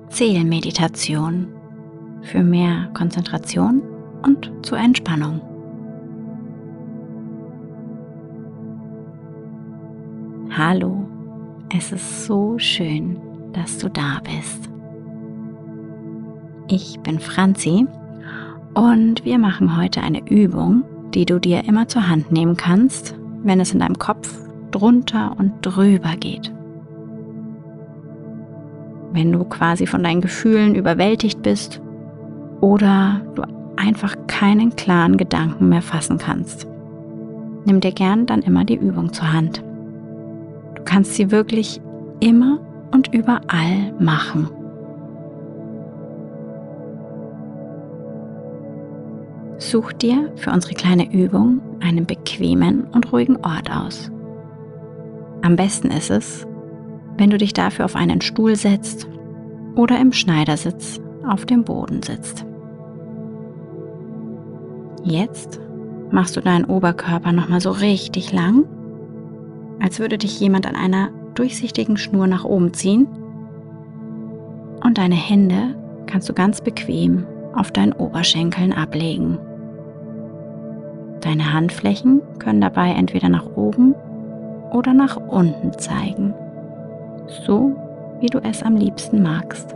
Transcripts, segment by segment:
Zählmeditation für mehr Konzentration und zur Entspannung. Hallo, es ist so schön, dass du da bist. Ich bin Franzi und wir machen heute eine Übung, die du dir immer zur Hand nehmen kannst, wenn es in deinem Kopf drunter und drüber geht. Wenn du quasi von deinen Gefühlen überwältigt bist oder du einfach keinen klaren Gedanken mehr fassen kannst. Nimm dir gern dann immer die Übung zur Hand. Du kannst sie wirklich immer und überall machen. Such dir für unsere kleine Übung einen bequemen und ruhigen Ort aus. Am besten ist es, wenn du dich dafür auf einen Stuhl setzt oder im Schneidersitz auf dem Boden sitzt. Jetzt machst du deinen Oberkörper nochmal so richtig lang, als würde dich jemand an einer durchsichtigen Schnur nach oben ziehen, und deine Hände kannst du ganz bequem auf deinen Oberschenkeln ablegen. Deine Handflächen können dabei entweder nach oben oder nach unten zeigen, so wie du es am liebsten magst.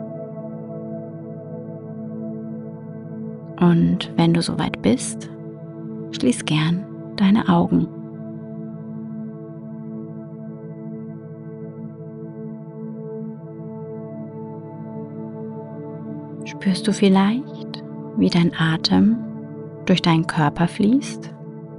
Und wenn du soweit bist, schließ gern deine Augen. Spürst du vielleicht, wie dein Atem durch deinen Körper fließt?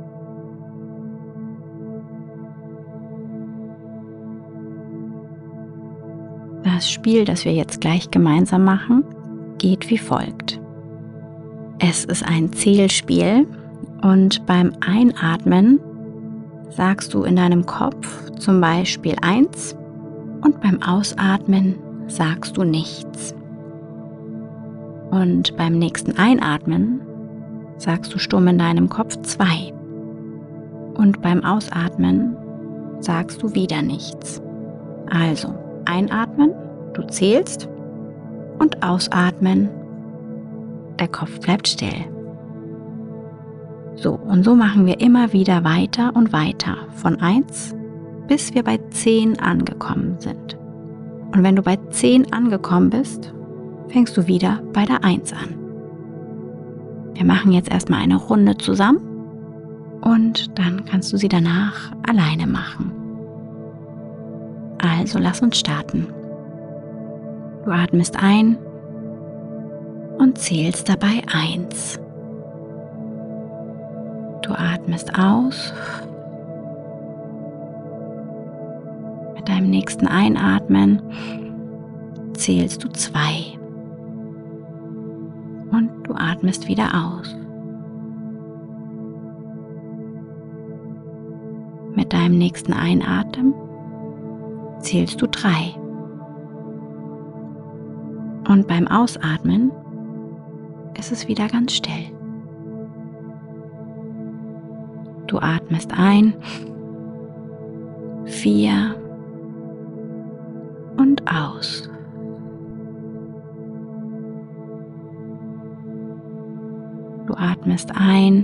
Das Spiel, das wir jetzt gleich gemeinsam machen, geht wie folgt. Es ist ein Zählspiel und beim Einatmen sagst du in deinem Kopf zum Beispiel 1 und beim Ausatmen sagst du nichts. Und beim nächsten Einatmen sagst du stumm in deinem Kopf 2 und beim Ausatmen sagst du wieder nichts. Also einatmen, du zählst, und ausatmen, der Kopf bleibt still. So, und so machen wir immer wieder weiter und weiter, von 1 bis wir bei 10 angekommen sind. Und wenn du bei 10 angekommen bist, fängst du wieder bei der 1 an. Wir machen jetzt erstmal eine Runde zusammen und dann kannst du sie danach alleine machen. Also lass uns starten. Du atmest ein und zählst dabei 1. Du atmest aus. Mit deinem nächsten Einatmen zählst du 2. Und du atmest wieder aus. Mit deinem nächsten Einatmen zählst du 3. Und beim Ausatmen ist es wieder ganz still. Du atmest ein, 4 und aus. Du atmest ein,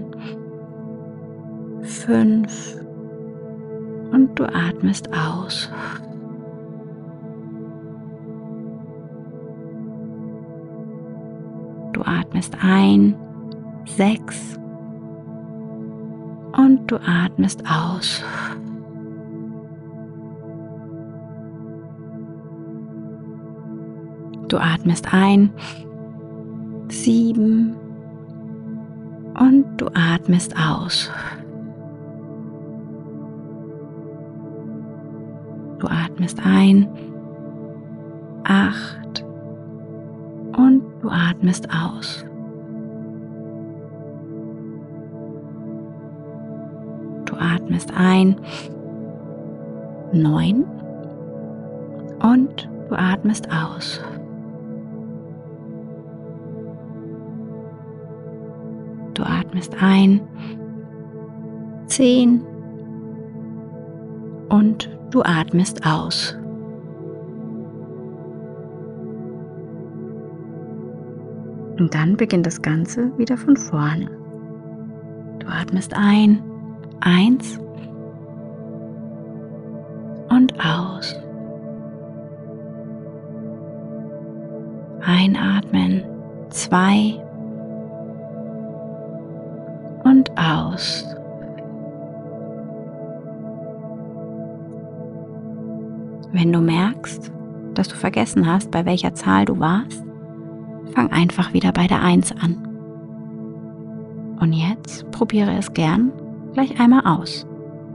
5 und du atmest aus. Du atmest ein, 6 und du atmest aus. Du atmest ein, 7 und du atmest aus. Du atmest ein, 8 und du atmest aus. Du atmest ein, 9 und du atmest aus. Du atmest ein, 10 und du atmest aus. Und dann beginnt das Ganze wieder von vorne. Du atmest ein, 1 und aus. Einatmen, 2 und aus. Wenn du merkst, dass du vergessen hast, bei welcher Zahl du warst, fang einfach wieder bei der 1 an. Und jetzt probiere es gern gleich einmal aus.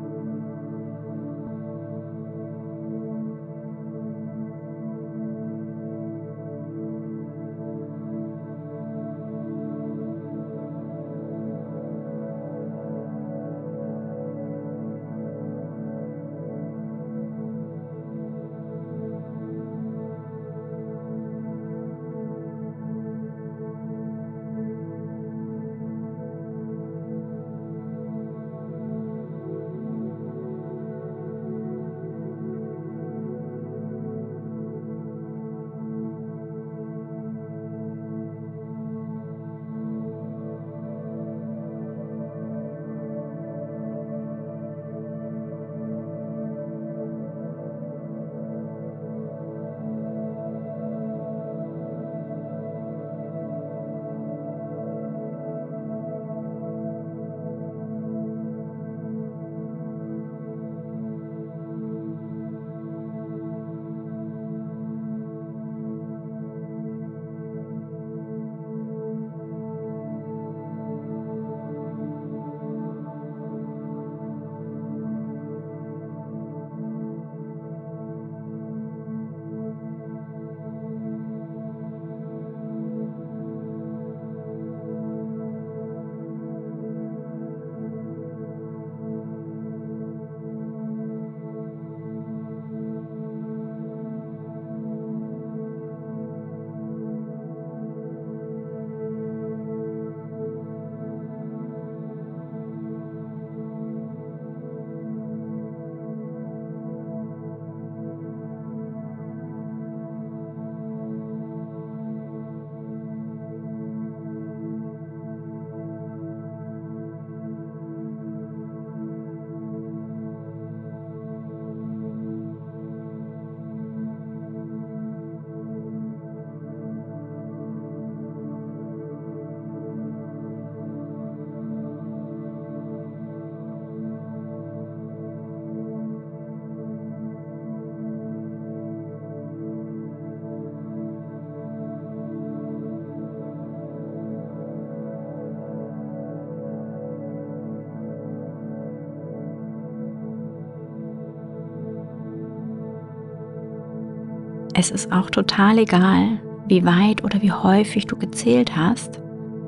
Es ist auch total egal, wie weit oder wie häufig du gezählt hast.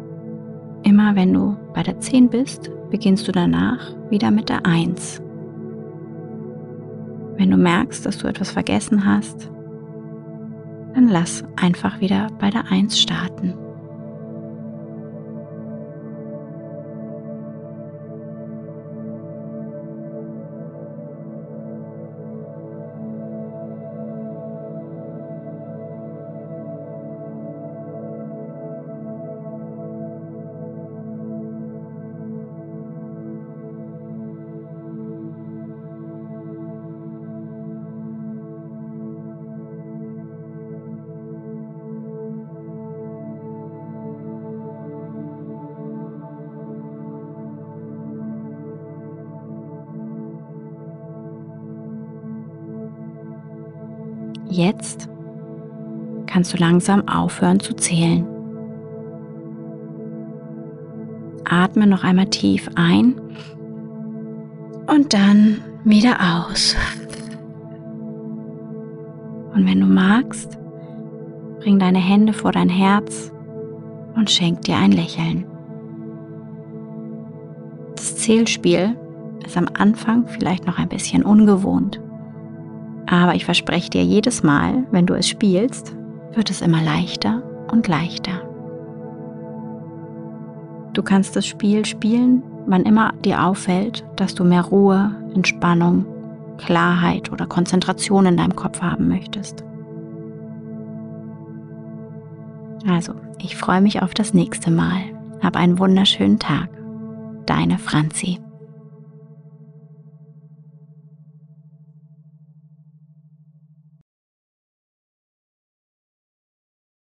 Immer wenn du bei der 10 bist, beginnst du danach wieder mit der 1. Wenn du merkst, dass du etwas vergessen hast, dann lass einfach wieder bei der 1 starten. Jetzt kannst du langsam aufhören zu zählen. Atme noch einmal tief ein und dann wieder aus. Und wenn du magst, bring deine Hände vor dein Herz und schenk dir ein Lächeln. Das Zählspiel ist am Anfang vielleicht noch ein bisschen ungewohnt. Aber ich verspreche dir, jedes Mal, wenn du es spielst, wird es immer leichter und leichter. Du kannst das Spiel spielen, wann immer dir auffällt, dass du mehr Ruhe, Entspannung, Klarheit oder Konzentration in deinem Kopf haben möchtest. Also, ich freue mich auf das nächste Mal. Hab einen wunderschönen Tag. Deine Franzi.